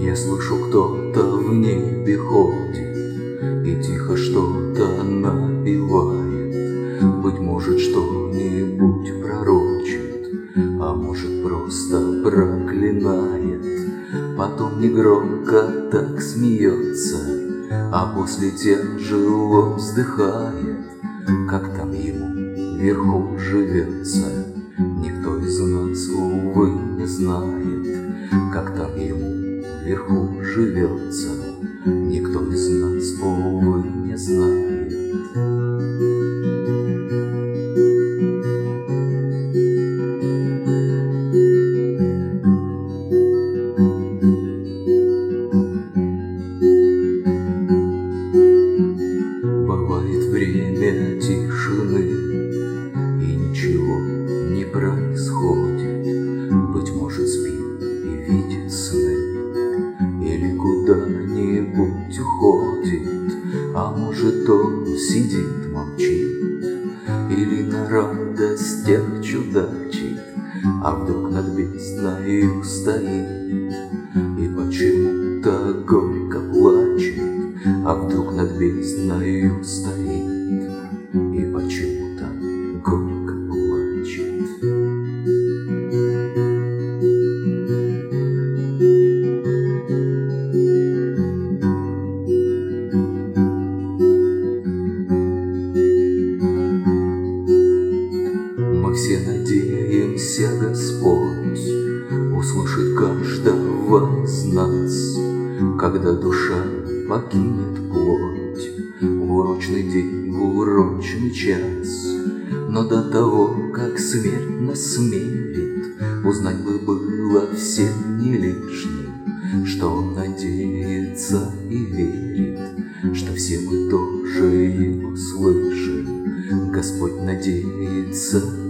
Я слышу, кто-то в небе ходит и тихо что-то напевает. Быть может, что-нибудь пророчит, а может, просто проклинает. Потом негромко так смеется, а после тяжело вздыхает. Как там ему вверху живется, никто из нас, увы, не знает. Как там ему вверху живется, никто из нас, увы, не знает. Бывает время тишины, и ничего не происходит. Быть может, спит и видит сны, или куда-нибудь уходит. А может, он сидит, молчит, или на радостях чудачит. А вдруг над бездною стоит и почему-то горько плачет. А вдруг над бездною стоит и почему-то горько плачет. Мы все надеемся, Господь услышит каждого из нас, когда душа покинет плоть в урочный день, в урочный час. Но до того, как смерть нас смерит, узнать бы было всем не лишним, что он надеется и верит, что все мы тоже его слышим. Господь надеется